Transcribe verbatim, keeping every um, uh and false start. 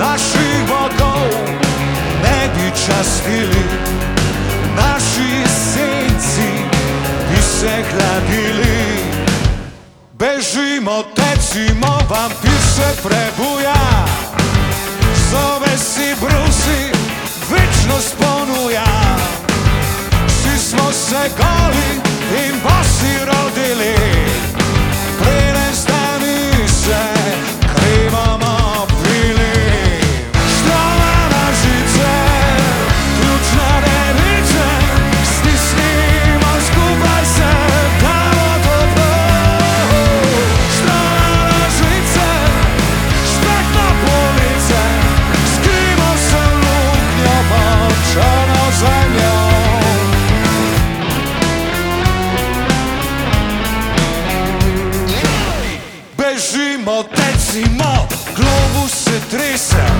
naših bogov ne bi častili, naši sinci bi se hladili. Bežimo, tecimo, vampir se prebuja, zove si Brusi, večnost ponuja. Svi smo se goli in bosi rodili, preden ste mi se krivamo pili. Štromana žice, ključne device, stisnimo skupaj se, damo toplo. Štromana žice, špetna police, skrimo se v luknjo pod črno zemljo. Bežimo, tecimo, globus se trese,